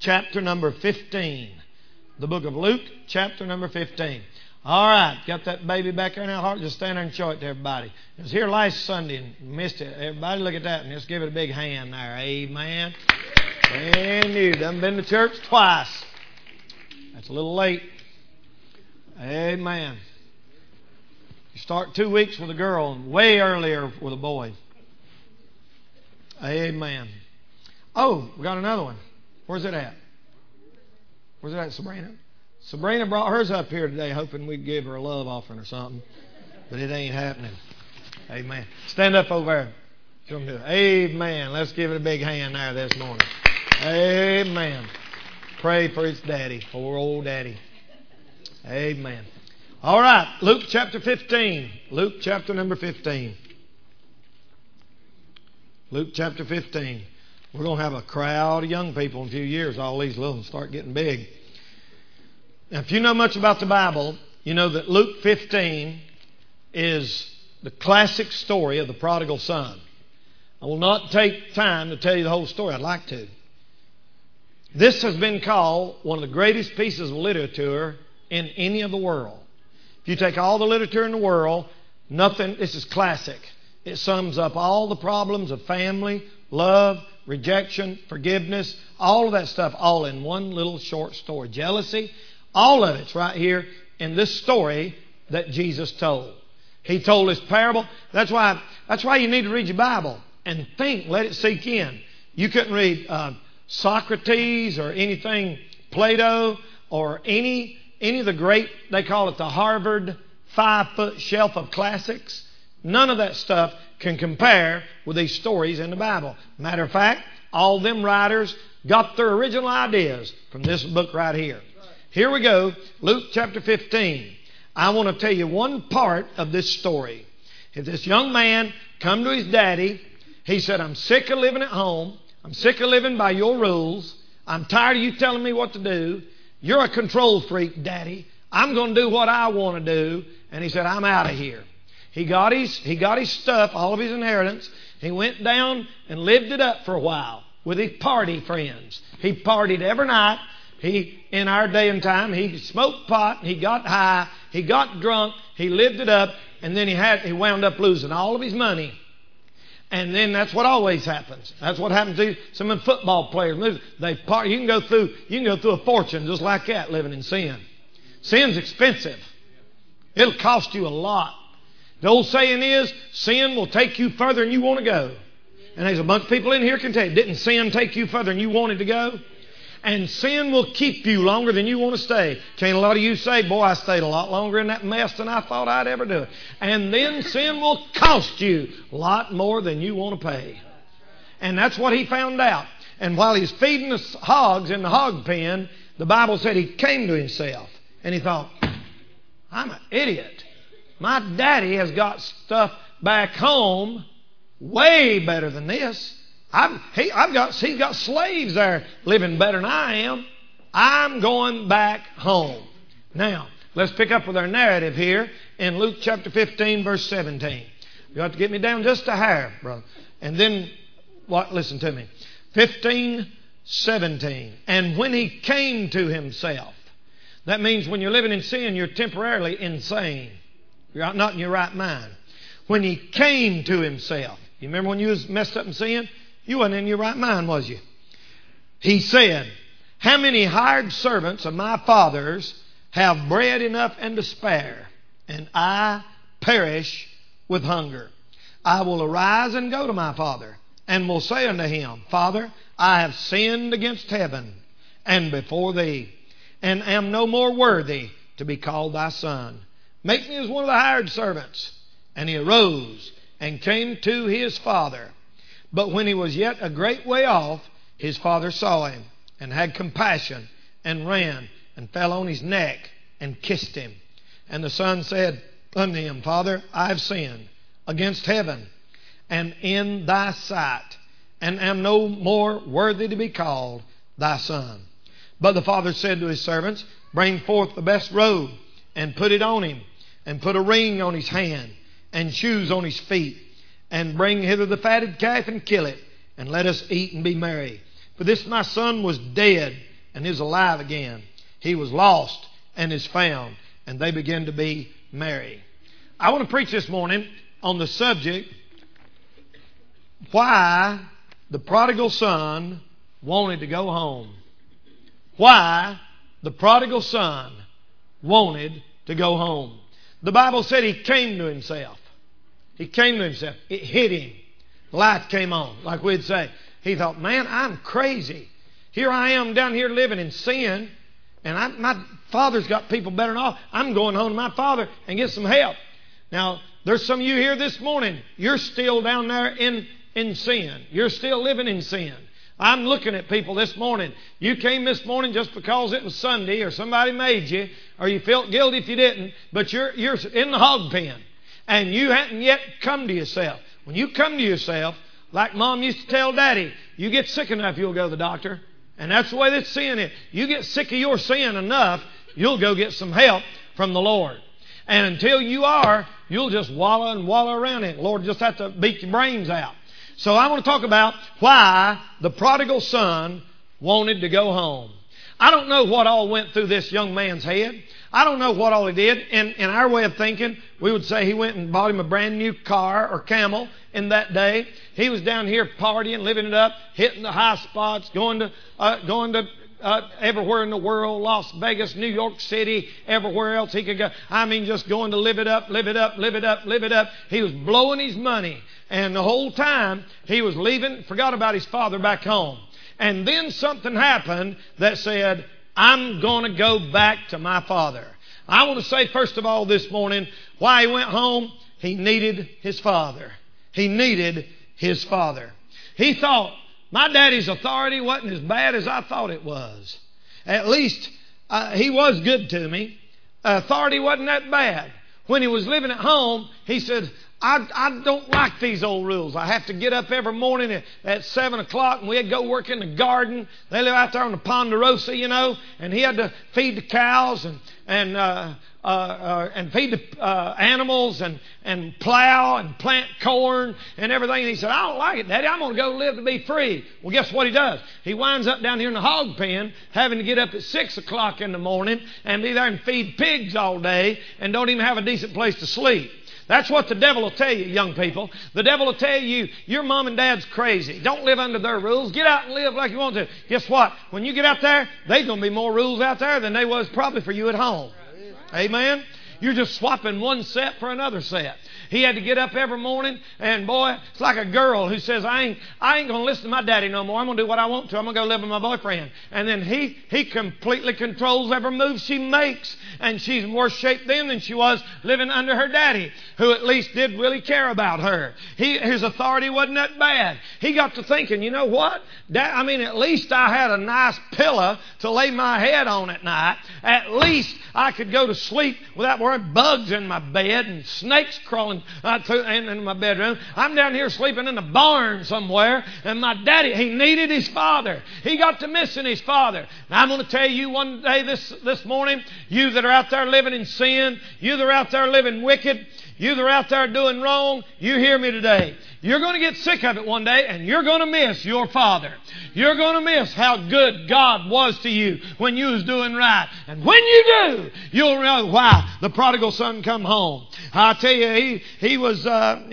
chapter number 15. The book of Luke, chapter number 15. All right, got that baby back there now, Hart? Just stand there and show it to everybody. It was here last Sunday and missed it. Everybody look at that and just give it a big hand there. Amen. Brand new. Done been to church twice. That's a little late. Amen. You start 2 weeks with a girl and way earlier with a boy. Amen. Oh, we got another one. Where's it at? Where's it at, Sabrina? Sabrina brought hers up here today hoping we'd give her a love offering or something. But it ain't happening. Amen. Stand up over there. Amen. Let's give it a big hand there this morning. Amen. Pray for its daddy. Poor old daddy. Amen. All right. Luke chapter 15. Luke chapter number 15. Luke chapter 15. We're going to have a crowd of young people in a few years. All these little ones start getting big. Now, if you know much about the Bible, you know that Luke 15 is the classic story of the prodigal son. I will not take time to tell you the whole story. I'd like to. This has been called one of the greatest pieces of literature in any of the world. If you take all the literature in the world, this is classic. It sums up all the problems of family, love, rejection, forgiveness, all of that stuff, all in one little short story. Jealousy, all of it's right here in this story that Jesus told. He told this parable. That's why you need to read your Bible and think, let it sink in. You couldn't read Socrates or anything, Plato or any of the great, they call it the Harvard 5-foot shelf of classics. None of that stuff can compare with these stories in the Bible. Matter of fact, all them writers got their original ideas from this book right here. Here we go, Luke chapter 15. I want to tell you one part of this story. If this young man come to his daddy, he said, I'm sick of living at home. I'm sick of living by your rules. I'm tired of you telling me what to do. You're a control freak, Daddy. I'm going to do what I want to do. And he said, I'm out of here. He got his stuff, all of his inheritance. He went down and lived it up for a while with his party friends. He partied every night. In our day and time, he smoked pot, he got high, he got drunk, he lived it up, and then he wound up losing all of his money. And then that's what always happens. That's what happens to some of the football players. They party. You can go through a fortune just like that living in sin. Sin's expensive. It'll cost you a lot. The old saying is, sin will take you further than you want to go. And there's a bunch of people in here can tell you, didn't sin take you further than you wanted to go? And sin will keep you longer than you want to stay. Can't a lot of you say, boy, I stayed a lot longer in that mess than I thought I'd ever do it. And then sin will cost you a lot more than you want to pay. And that's what he found out. And while he's feeding the hogs in the hog pen, the Bible said he came to himself. And he thought, I'm an idiot. My daddy has got stuff back home way better than this. He's got slaves there living better than I am. I'm going back home. Now, let's pick up with our narrative here in Luke chapter 15, verse 17. You have to get me down just a hair, brother. And then, listen to me. 15:17. And when he came to himself. That means when you're living in sin, you're temporarily insane. You're not in your right mind. When he came to himself. You remember when you was messed up in sin? You wasn't in your right mind, was you? He said, how many hired servants of my father's have bread enough and to spare, and I perish with hunger? I will arise and go to my father, and will say unto him, Father, I have sinned against heaven and before thee, and am no more worthy to be called thy son. Make me as one of the hired servants. And he arose and came to his father. But when he was yet a great way off, his father saw him and had compassion and ran and fell on his neck and kissed him. And the son said unto him, Father, I have sinned against heaven and in thy sight, and am no more worthy to be called thy son. But the father said to his servants, Bring forth the best robe and put it on him, and put a ring on his hand and shoes on his feet. And bring hither the fatted calf and kill it, and let us eat and be merry. For this my son was dead and is alive again. He was lost and is found, and they began to be merry. I want to preach this morning on the subject, why the prodigal son wanted to go home. Why the prodigal son wanted to go home. The Bible said he came to himself. He came to himself. It hit him. Life came on, like we'd say. He thought, man, I'm crazy. Here I am down here living in sin, and my father's got people better off. I'm going home to my father and get some help. Now, there's some of you here this morning, you're still down there in sin. You're still living in sin. I'm looking at people this morning. You came this morning just because it was Sunday or somebody made you, or you felt guilty if you didn't, but you're in the hog pen, and you hadn't yet come to yourself. When you come to yourself, like Mom used to tell Daddy, you get sick enough, you'll go to the doctor. And that's the way that sin is. You get sick of your sin enough, you'll go get some help from the Lord. And until you are, you'll just wallow around it. The Lord just have to beat your brains out. So I want to talk about why the prodigal son wanted to go home. I don't know what all went through this young man's head. I don't know what all he did. In our way of thinking, we would say he went and bought him a brand new car or camel in that day. He was down here partying, living it up, hitting the high spots, going to everywhere in the world, Las Vegas, New York City, everywhere else he could go. I mean, just going to live it up, live it up, live it up, live it up. He was blowing his money. And the whole time he was leaving, forgot about his father back home. And then something happened that said, I'm going to go back to my father. I want to say, first of all, this morning, why he went home, he needed his father. He needed his father. He thought, my daddy's authority wasn't as bad as I thought it was. At least he was good to me. Authority wasn't that bad. When he was living at home, he said, I don't like these old rules. I have to get up every morning at 7 o'clock and we'd go work in the garden. They live out there on the Ponderosa, you know, and he had to feed the cows and feed the animals and plow and plant corn and everything. And he said, I don't like it, Daddy. I'm going to go live to be free. Well, guess what he does? He winds up down here in the hog pen having to get up at 6 o'clock in the morning and be there and feed pigs all day and don't even have a decent place to sleep. That's what the devil will tell you, young people. The devil will tell you, your mom and dad's crazy. Don't live under their rules. Get out and live like you want to. Guess what? When you get out there, there's going to be more rules out there than there was probably for you at home. Amen? You're just swapping one set for another set. He had to get up every morning, and boy, it's like a girl who says, I ain't going to listen to my daddy no more. I'm going to do what I want to. I'm going to go live with my boyfriend. And then he completely controls every move she makes. And she's in worse shape then than she was living under her daddy, who at least did really care about her. His authority wasn't that bad. He got to thinking, you know what? At least I had a nice pillow to lay my head on at night. At least I could go to sleep without worrying bugs in my bed and snakes crawling in my bedroom. I'm down here sleeping in the barn somewhere, and my daddy, he needed his father. He got to missing his father. Now, I'm going to tell you one day this morning, you that are out there living in sin, you that are out there living wicked, you that are out there doing wrong, you hear me today. You're going to get sick of it one day, and you're going to miss your father. You're going to miss how good God was to you when you was doing right. And when you do, you'll know why the prodigal son come home. I'll tell you, he was,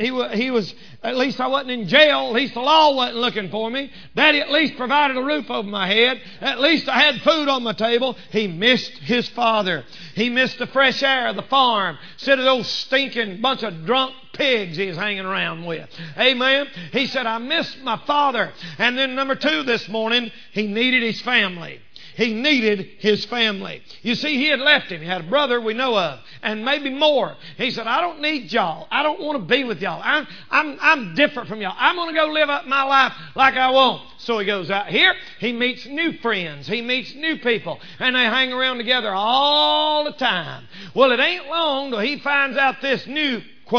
at least I wasn't in jail. At least the law wasn't looking for me. Daddy at least provided a roof over my head. At least I had food on my table. He missed his father. He missed the fresh air of the farm. Instead of those stinking bunch of drunk pigs he was hanging around with. Amen. He said, I missed my father. And then number 2 this morning, he needed his family. He needed his family. You see, he had left him. He had a brother we know of, and maybe more. He said, I don't need y'all. I don't want to be with y'all. I'm different from y'all. I'm going to go live up my life like I want. So he goes out here. He meets new friends. He meets new people, and they hang around together all the time. Well, it ain't long till he finds out this new, quote,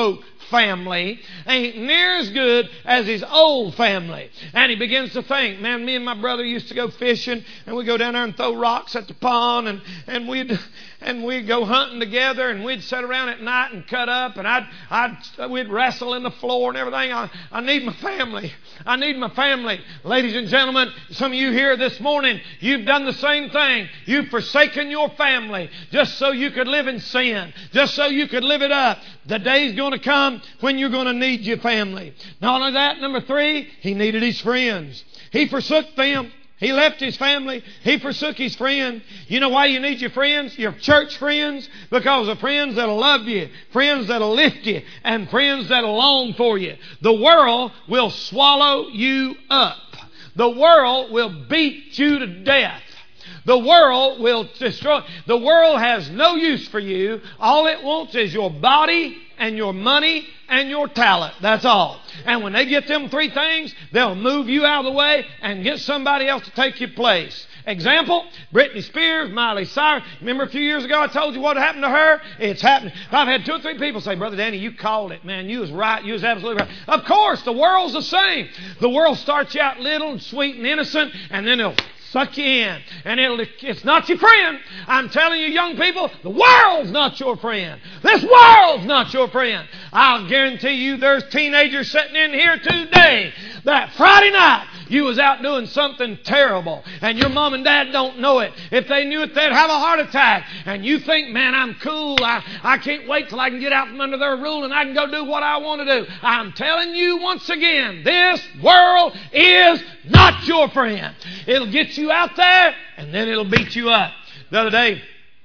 family ain't near as good as his old family. And he begins to think, man, me and my brother used to go fishing, and we'd go down there and throw rocks at the pond, and we'd go hunting together, and we'd sit around at night and cut up, and we'd wrestle in the floor and everything. I need my family. I need my family. Ladies and gentlemen, some of you here this morning, you've done the same thing. You've forsaken your family just so you could live in sin, just so you could live it up. The day's going to come when you're going to need your family. Not only that, number 3, he needed his friends. He forsook them. He left his family. He forsook his friend. You know why you need your friends? Your church friends? Because of friends that'll love you, friends that'll lift you, and friends that'll long for you. The world will swallow you up. The world will beat you to death. The world will destroy. The world has no use for you. All it wants is your body and your money and your talent. That's all. And when they get them 3 things, they'll move you out of the way and get somebody else to take your place. Example, Britney Spears, Miley Cyrus. Remember a few years ago I told you what happened to her? It's happening. I've had 2 or 3 people say, Brother Danny, you called it, man. You was right. You was absolutely right. Of course, the world's the same. The world starts you out little and sweet and innocent, and then it'll suck you in. And it's not your friend. I'm telling you, young people, the world's not your friend. This world's not your friend. I'll guarantee you there's teenagers sitting in here today that Friday night you was out doing something terrible, and your mom and dad don't know it. If they knew it, they'd have a heart attack. And you think, man, I'm cool. I can't wait till I can get out from under their rule and I can go do what I want to do. I'm telling you once again, this world is not your friend. It'll get you out there, and then it'll beat you up. The other day,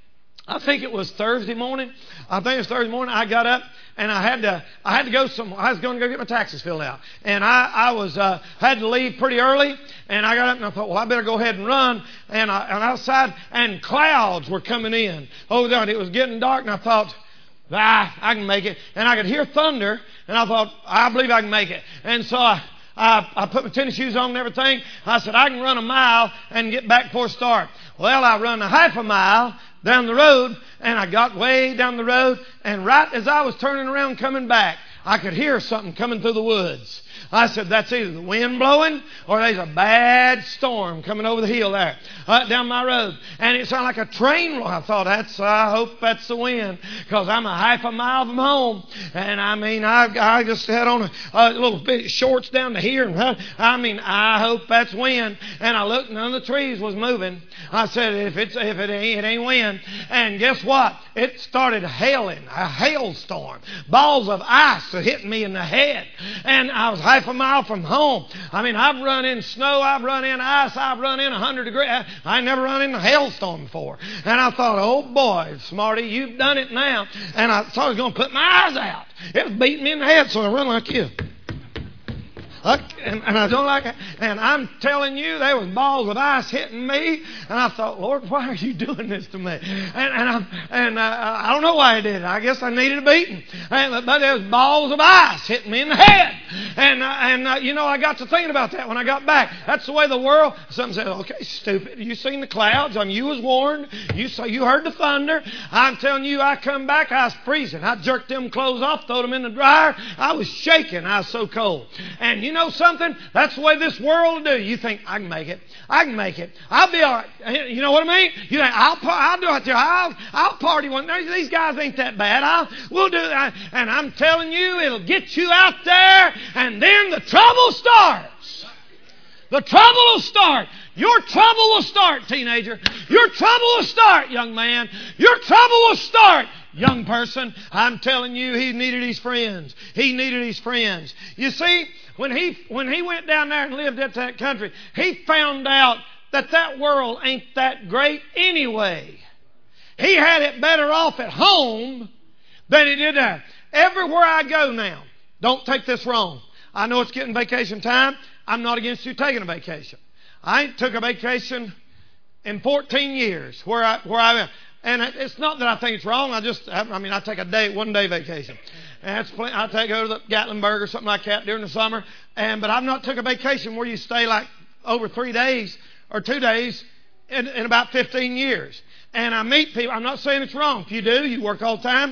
I think it was Thursday morning. I got up, and I had to go somewhere. I was going to go get my taxes filled out, and I had to leave pretty early. And I got up and I thought, well, I better go ahead and run. And outside, and clouds were coming in over there. And it was getting dark, and I thought, I can make it. And I could hear thunder, and I thought, I believe I can make it. And so I put my tennis shoes on and everything. I said, I can run a mile and get back before start. Well, I run a half a mile down the road, and I got way down the road, and right as I was turning around coming back, I could hear something coming through the woods. I said, that's either the wind blowing or there's a bad storm coming over the hill there, down my road. And it sounded like a train. I thought, I hope that's the wind, because I'm a half a mile from home. And I just had on a little bit of shorts down to here. And I hope that's wind. And I looked, none of the trees was moving. I said, if it ain't wind. And guess what? It started hailing, a hailstorm. Balls of ice hitting me in the head. And I was half a mile from home. I've run in snow, I've run in ice, I've run in 100 degrees. I never run in a hailstorm before. And I thought, oh boy, Smarty, you've done it now. And I thought I was going to put my eyes out. It was beating me in the head, so I run like you. And I don't like it. And I'm telling you, there was balls of ice hitting me. And I thought, Lord, why are you doing this to me? And I don't know why I did it. I guess I needed a beating. But there was balls of ice hitting me in the head. And I got to thinking about that when I got back. That's the way the world. Some said, okay, stupid. You seen the clouds? You was warned. You heard the thunder. I'm telling you, I come back, I was freezing. I jerked them clothes off, throwed them in the dryer. I was shaking. I was so cold. And you know something? That's the way this world will do. You think, I can make it. I can make it. I'll be all right. You know what I mean? You think, I'll do it there. I'll party one. These guys ain't that bad. We'll do that. And I'm telling you, it'll get you out there, and then the trouble starts. The trouble will start. Your trouble will start, teenager. Your trouble will start, young man. Your trouble will start, young person. I'm telling you, he needed his friends. He needed his friends. You see, when he went down there and lived at that country, he found out that world ain't that great anyway. He had it better off at home than he did there. Everywhere I go now, don't take this wrong. I know it's getting vacation time. I'm not against you taking a vacation. I ain't took a vacation in 14 years where I am. And it's not that I think it's wrong. I take a one day vacation. And I go to the Gatlinburg or something like that during the summer. But I've not took a vacation where you stay like over 3 days or 2 days in about 15 years. And I meet people. I'm not saying it's wrong. If you do, you work all the time.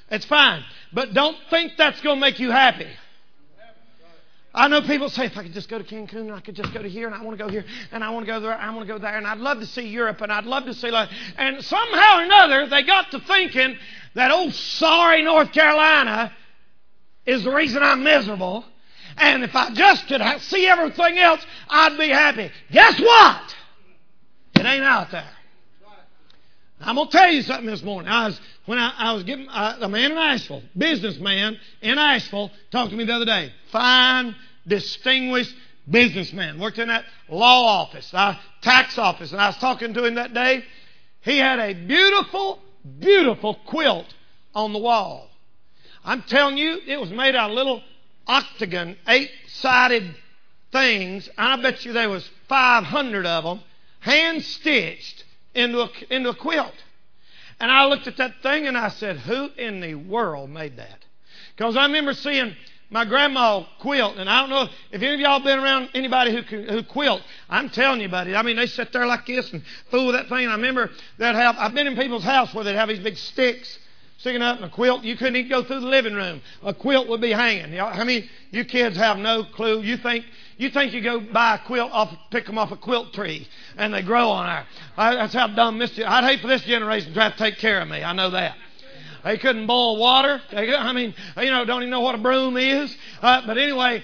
It's fine. But don't think that's going to make you happy. I know people say, if I could just go to Cancun, and I could just go to here, and I want to go here, and I want to go there, I want to go there, and I'd love to see Europe, and I'd love to see... And somehow or another, they got to thinking that, oh, sorry, North Carolina is the reason I'm miserable. And if I just could see everything else, I'd be happy. Guess what? It ain't out there. I'm going to tell you something this morning. When I was getting a man in Asheville, businessman in Asheville, talked to me the other day. Fine, distinguished businessman. Worked in that law office, tax office. And I was talking to him that day. He had a beautiful, beautiful quilt on the wall. I'm telling you, it was made out of little octagon, 8-sided things. I bet you there was 500 of them, hand-stitched into a quilt. And I looked at that thing and I said, who in the world made that? Because I remember seeing my grandma quilt, and I don't know if any of y'all been around anybody who quilt. I'm telling you, buddy. I mean, they sit there like this and fool with that thing. And I remember I've been in people's house where they'd have these big sticks sticking up in a quilt. You couldn't even go through the living room. A quilt would be hanging. I mean, you kids have no clue. You think you go buy a quilt pick them off a quilt tree, and they grow on there. That's how dumb this is. I'd hate for this generation to have to take care of me. I know that. They couldn't boil water. Don't even know what a broom is. But anyway,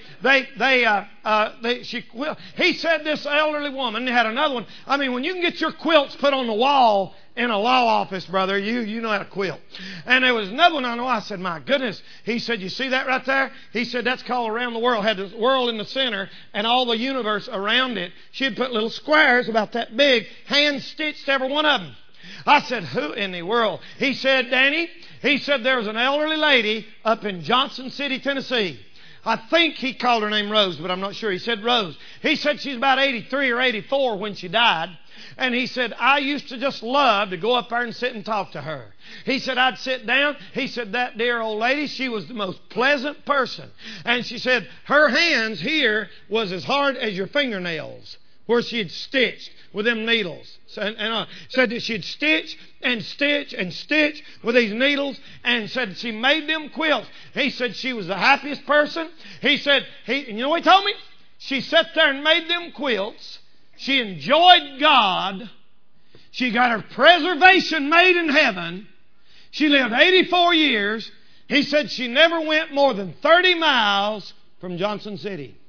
he said this elderly woman, they had another one. I mean, when you can get your quilts put on the wall in a law office, brother, you know how to quilt. And there was another one I know. I said, my goodness. He said, you see that right there? He said, that's called Around the World. Had the world in the center and all the universe around it. She'd put little squares about that big, hand-stitched every one of them. I said, who in the world? He said, Danny, there was an elderly lady up in Johnson City, Tennessee. I think he called her name Rose, but I'm not sure. He said Rose. He said she's about 83 or 84 when she died. And he said, I used to just love to go up there and sit and talk to her. He said, I'd sit down. He said, that dear old lady, she was the most pleasant person. And she said, her hands here was as hard as your fingernails, where she had stitched with them needles. And said that she'd stitch and stitch and stitch with these needles, and said she made them quilts. He said she was the happiest person. He said, you know what he told me? She sat there and made them quilts. She enjoyed God. She got her preservation made in heaven. She lived 84 years. He said she never went more than 30 miles from Johnson City.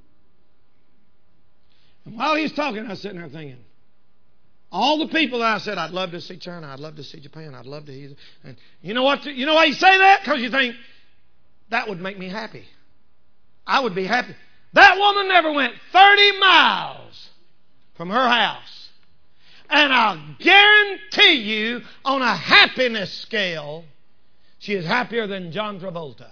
And while he was talking, I was sitting there thinking, all the people that I said, I'd love to see China, I'd love to see Japan, I'd love to... And you know what? You know why you say that? Because you think, that would make me happy. I would be happy. That woman never went 30 miles from her house. And I'll guarantee you, on a happiness scale, she is happier than John Travolta.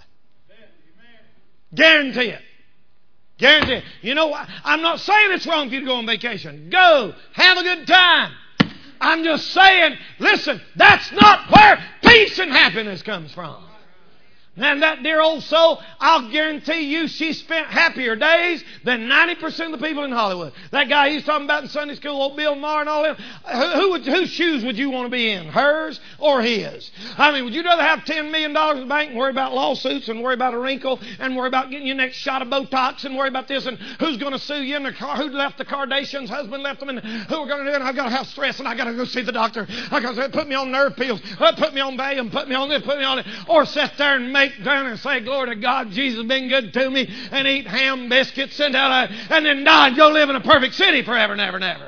Guarantee it. Guarantee it. You know what? I'm not saying it's wrong for you to go on vacation. Go. Have a good time. I'm just saying, listen, that's not where peace and happiness comes from. And that dear old soul, I'll guarantee you she spent happier days than 90% of the people in Hollywood. That guy he's talking about in Sunday school, old Bill Maher and all them, whose shoes would you want to be in? Hers or his? I mean, would you rather have $10 million in the bank and worry about lawsuits and worry about a wrinkle and worry about getting your next shot of Botox and worry about this and who's going to sue you and who left the Kardashians, husband left them, and who are going to do it, and I've got to have stress and I've got to go see the doctor. I got to put me on nerve pills, put me on Valium, put me on this, put me on it, or sit there and make down and say, glory to God, Jesus has been good to me, and eat ham biscuits and then die and go live in a perfect city forever and ever and ever.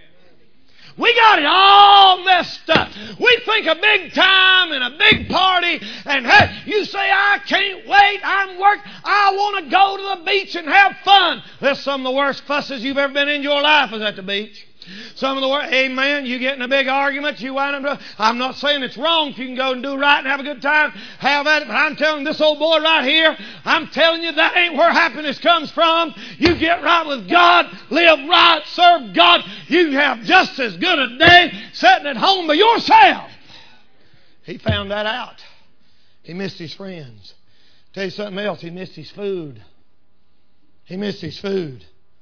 We got it all messed up. We think a big time and a big party, and hey, you say, I can't wait, I'm work, I want to go to the beach and have fun. That's some of the worst fusses you've ever been in your life is at the beach. Some of the worst, amen, you get in a big argument, you wind up, I'm not saying it's wrong if you can go and do right and have a good time, have at it, but I'm telling this old boy right here, I'm telling you that ain't where happiness comes from. You get right with God, live right, serve God, you have just as good a day sitting at home by yourself. He found that out. He missed his friends. Tell you something else, he missed his food. He missed his food.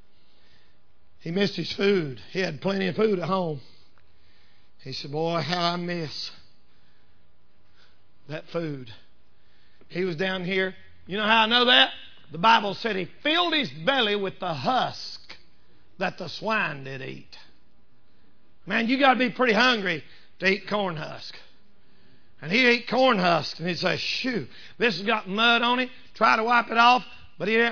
He missed his food. He had plenty of food at home. He said, boy, how I miss that food. He was down here. You know how I know that? The Bible said he filled his belly with the husk that the swine did eat. Man, you got to be pretty hungry to eat corn husk. And he'd eat corn husk, and he'd say, shoo, this has got mud on it. Try to wipe it off. But he'd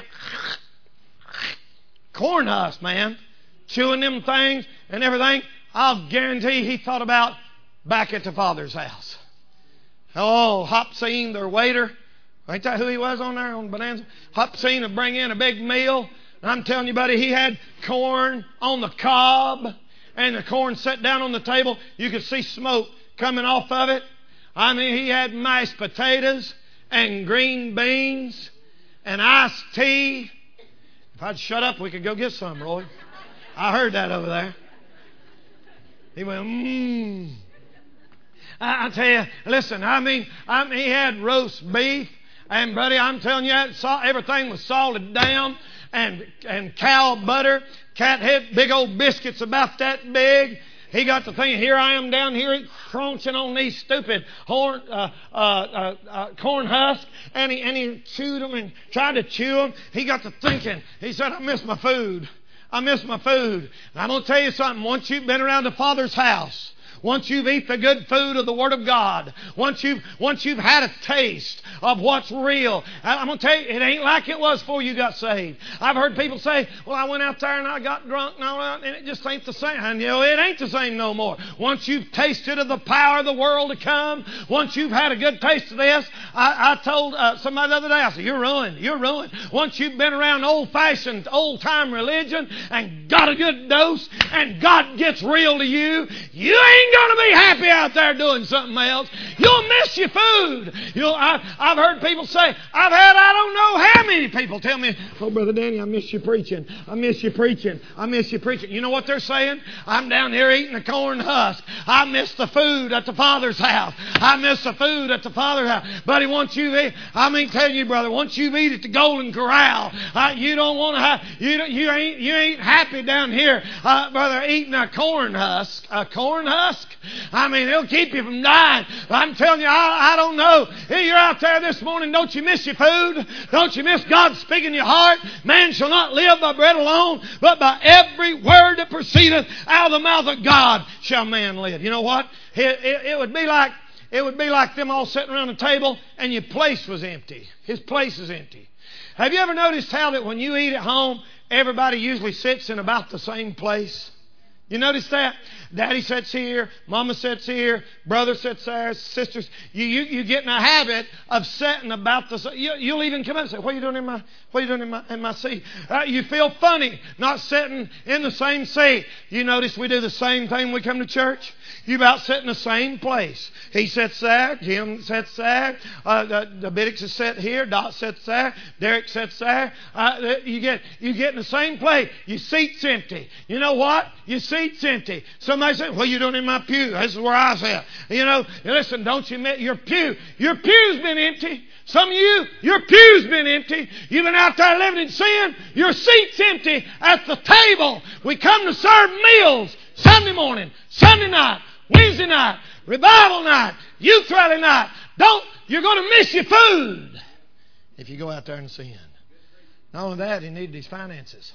corn husk, man. Chewing them things and everything. I'll guarantee he thought about back at the Father's house. Oh, Hopsine, their waiter. Ain't that who he was on there on Bonanza? Hopsine would bring in a big meal. And I'm telling you, buddy, he had corn on the cob. And the corn set down on the table. You could see smoke coming off of it. I mean, he had mashed potatoes and green beans and iced tea. If I'd shut up, we could go get some, Roy. I heard that over there. He went, I tell you, listen, I mean, he had roast beef. And, buddy, I'm telling you, everything was salted down. And cow butter, cat head, big old biscuits about that big. He got to thinking, here I am down here crunching on these stupid corn husks. And he chewed them and tried to chew them. He got to thinking. He said, I miss my food. I miss my food. And I'm going to tell you something. Once you've been around the Father's house, once you've eaten the good food of the Word of God, once you've had a taste of what's real, I'm going to tell you, it ain't like it was before you got saved. I've heard people say, well, I went out there and I got drunk and all that, and it just ain't the same. And you know, it ain't the same no more. Once you've tasted of the power of the world to come, once you've had a good taste of this, I told somebody the other day, I said, you're ruined. You're ruined. Once you've been around old-fashioned, old-time religion and got a good dose and God gets real to you, you ain't going to be happy out there doing something else. You'll miss your food. I've heard people say, I've had I don't know how many people tell me, oh, Brother Danny, I miss you preaching. I miss you preaching. I miss you preaching. You know what they're saying? I'm down here eating a corn husk. I miss the food at the Father's house. I miss the food at the Father's house. Buddy, once you eat, I mean, tell you, brother, once you've eaten at the Golden Corral, you don't want to have, you ain't happy down here, brother, eating a corn husk. A corn husk? I mean, it'll keep you from dying. I'm telling you, I don't know. Hey, you're out there this morning. Don't you miss your food? Don't you miss God speaking in your heart? Man shall not live by bread alone, but by every word that proceedeth out of the mouth of God shall man live. You know what? It would be like them all sitting around the table and your place was empty. His place is empty. Have you ever noticed how that when you eat at home, everybody usually sits in about the same place? You notice that? Daddy sits here, Mama sits here, brother sits there, sisters. You get in a habit of sitting about the same. You'll even come up and say, "What are you doing in my seat?" You feel funny not sitting in the same seat. You notice we do the same thing when we come to church. You about sit in the same place. He sits there, Jim sits there, the Biddicks is set here, Dot sits there, Derek sits there. You get in the same place. Your seat's empty. You know what? Your seat's empty. Somebody said, "What are you doing in my pew?" This is where I sit. You know, listen, don't you admit your pew's been empty. Some of you, your pew's been empty. You've been out there living in sin. Your seat's empty at the table. We come to serve meals Sunday morning, Sunday night, Wednesday night, revival night, youth rally night. You're going to miss your food if you go out there and sin. Not only that, he needed his finances.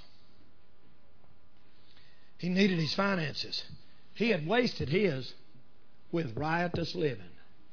He needed his finances. He had wasted his with riotous living.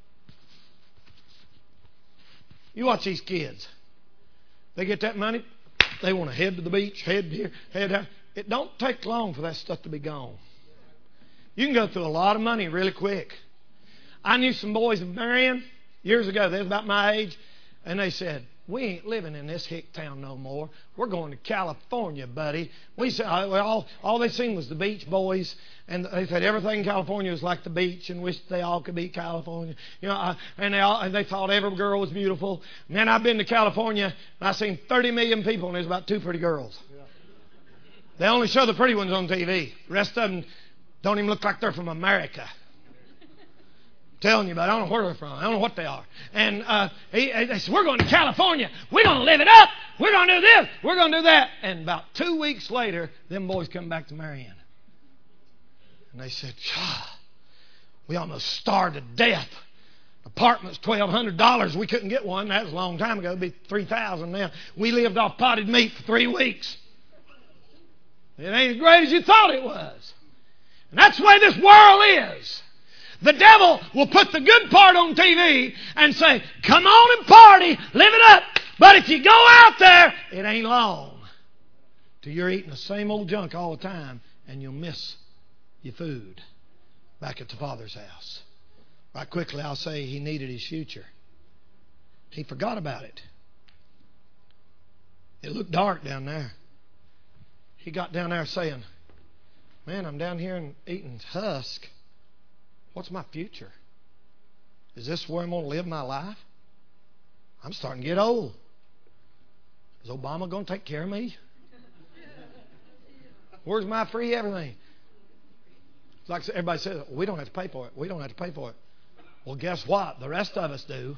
You watch these kids. They get that money. They want to head to the beach, head here, head there. It don't take long for that stuff to be gone. You can go through a lot of money really quick. I knew some boys in Marion years ago. They was about my age. And they said, "We ain't living in this hick town no more. We're going to California, buddy." We said, all they seen was the Beach Boys. And they said everything in California was like the beach and wished they all could be California. You know, and they thought every girl was beautiful. Man, I've been to California and I've seen 30 million people and there's about 2 pretty girls. Yeah. They only show the pretty ones on TV. The rest of them don't even look like they're from America. I'm telling you, but I don't know where they're from. I don't know what they are. And they said, "We're going to California. We're going to live it up. We're going to do this. We're going to do that." And about 2 weeks later, them boys come back to Marion. And they said, "We almost starved to death Apartment's $1,200. We couldn't get one. That was a long time ago. It'd be $3,000 now. We lived off potted meat for 3 weeks. It ain't as great as you thought it was. And that's the way this world is. The devil will put the good part on TV and say, come on and party, live it up. But if you go out there, it ain't long till you're eating the same old junk all the time and you'll miss your food back at the Father's house. Right quickly, I'll say he needed his future. He forgot about it. It looked dark down there. He got down there saying, man, I'm down here and eating husk. What's my future? Is this where I'm going to live my life? I'm starting to get old. Is Obama going to take care of me? Where's my free everything? It's like everybody says, we don't have to pay for it. We don't have to pay for it. Well, guess what? The rest of us do.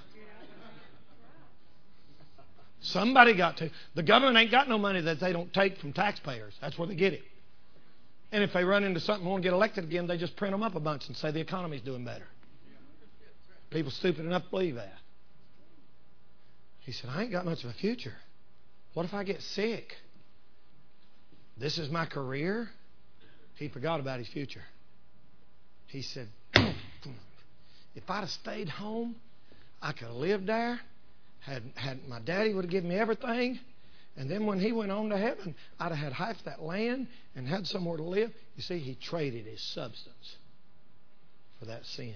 Somebody got to. The government ain't got no money that they don't take from taxpayers. That's where they get it. And if they run into something and want to get elected again, they just print them up a bunch and say the economy's doing better. People stupid enough to believe that. He said, I ain't got much of a future. What if I get sick? This is my career? He forgot about his future. He said, if I'd have stayed home, I could have lived there. Had my daddy would have given me everything. And then when he went on to heaven, I'd have had half that land and had somewhere to live. You see, he traded his substance for that sin.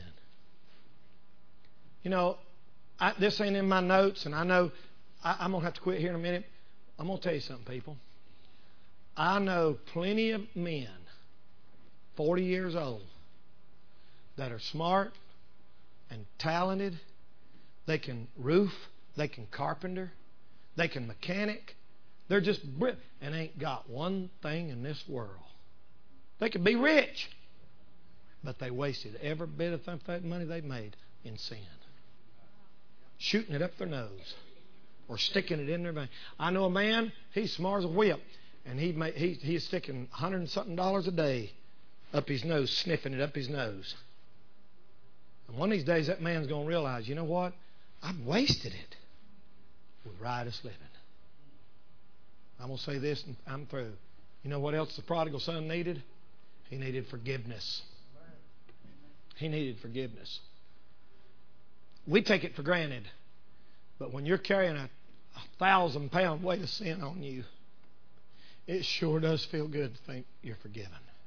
You know, this ain't in my notes, and I know I'm going to have to quit here in a minute. I'm going to tell you something, people. I know plenty of men, 40 years old, that are smart and talented. They can roof, they can carpenter, they can mechanic. They're just and ain't got one thing in this world. They could be rich, but they wasted every bit of that money they made in sin. Shooting it up their nose or sticking it in their vein. I know a man, he's smart as a whip, and he's sticking $100 and something a day up his nose, sniffing it up his nose. And one of these days that man's going to realize, you know what? I've wasted it with riotous living. I'm going to say this and I'm through. You know what else the prodigal son needed? He needed forgiveness. He needed forgiveness. We take it for granted. But when you're carrying a 1,000-pound weight of sin on you, it sure does feel good to think you're forgiven.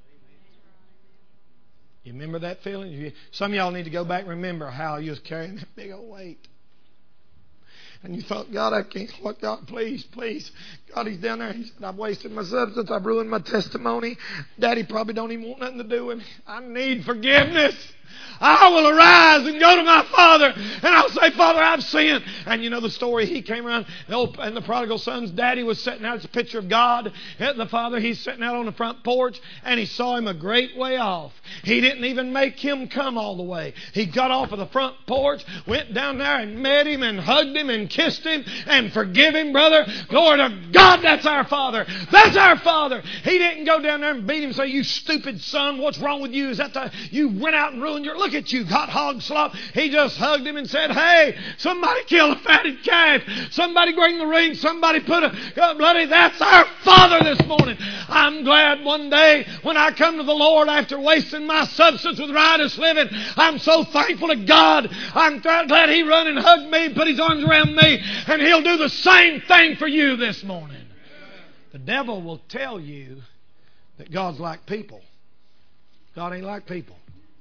You remember that feeling? Some of y'all need to go back and remember how you was carrying that big old weight. And you thought, God, I can't. What, God, please, please. God, he's down there. He said, I've wasted my substance. I've ruined my testimony. Daddy probably don't even want nothing to do with me. I need forgiveness. I will arise and go to my father, and I'll say, Father, I've sinned. And you know the story. He came around, and the prodigal son's daddy was sitting out. It's a picture of God. The father, he's sitting out on the front porch, and he saw him a great way off. He didn't even make him come all the way. He got off of the front porch, went down there and met him and hugged him and kissed him and forgive him, brother. Glory to God, that's our Father. That's our Father. He didn't go down there and beat him and say, you stupid son, what's wrong with you? Is that you went out and ruined your... Look at you, hot hog slop. He just hugged him and said, hey, somebody kill a fatted calf. Somebody bring the ring. Somebody put a bloody... That's our Father this morning. I'm glad one day when I come to the Lord after wasting my substance with riotous living, I'm so thankful to God. I'm glad He run and hugged me, put His arms around me, and He'll do the same thing for you this morning. The devil will tell you that God's like people. God ain't like people.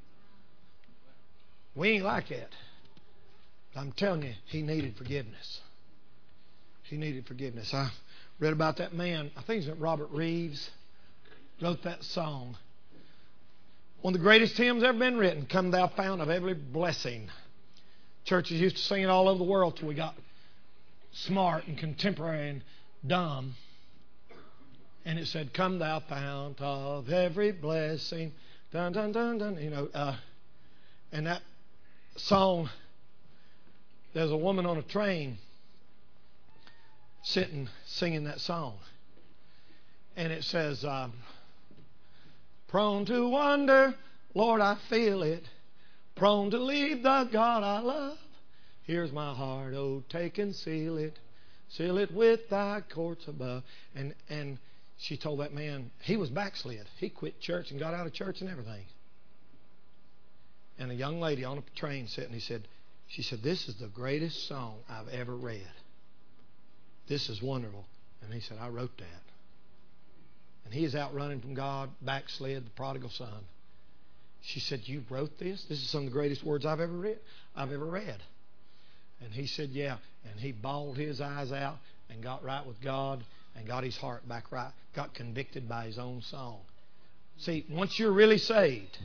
We ain't like that. But I'm telling you, he needed forgiveness. He needed forgiveness. I read about that man. I think it's Robert Reeves wrote that song. One of the greatest hymns ever been written. Come thou fount of every blessing. Churches used to sing it all over the world till we got smart and contemporary and dumb. And it said, come thou fount of every blessing. Dun, dun, dun, dun. You know, and that song, there's a woman on a train sitting singing that song. And it says, prone to wonder, Lord, I feel it. prone to leave the God I love. Here's my heart, oh, take and seal it with thy courts above. And she told that man, he was backslid. He quit church and got out of church and everything. And a young lady on a train sitting, she said, this is the greatest song I've ever read. This is wonderful. And he said, I wrote that. And he is out running from God, backslid, the prodigal son. She said, you wrote this? This is some of the greatest words I've ever read. And he said, yeah. And he bawled his eyes out and got right with God and got his heart back right. Got convicted by his own song. See, once you're really saved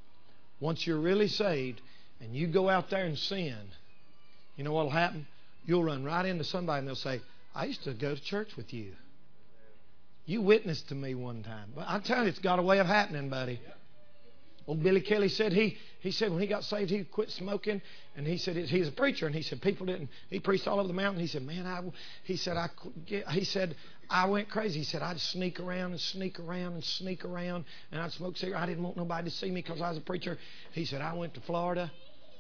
and you go out there and sin, you know what will happen? You'll run right into somebody and they'll say, I used to go to church with you. You witnessed to me one time. But I'm telling you, it's got a way of happening, buddy. Old Billy Kelly said he said when he got saved, he quit smoking. And he said he's a preacher. And he said people didn't. He preached all over the mountain. He said, man, I went crazy. He said I'd sneak around. And I'd smoke cigarettes. I didn't want nobody to see me because I was a preacher. He said I went to Florida.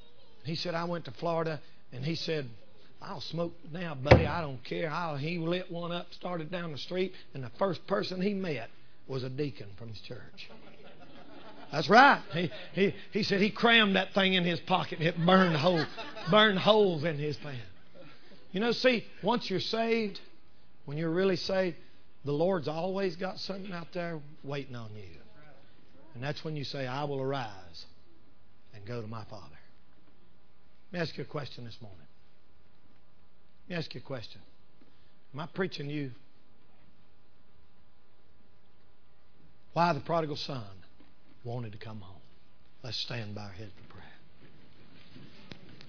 And he said, I'll smoke now, buddy. I don't care. He lit one up, started down the street, and the first person he met was a deacon from his church. That's right. He said he crammed that thing in his pocket and it burned holes in his pants. You know, see, once you're saved, when you're really saved, the Lord's always got something out there waiting on you. And that's when you say, I will arise and go to my Father. Let me ask you a question this morning. Let me ask you a question. Am I preaching to you? Why the prodigal son wanted to come home? Let's stand by our head for prayer.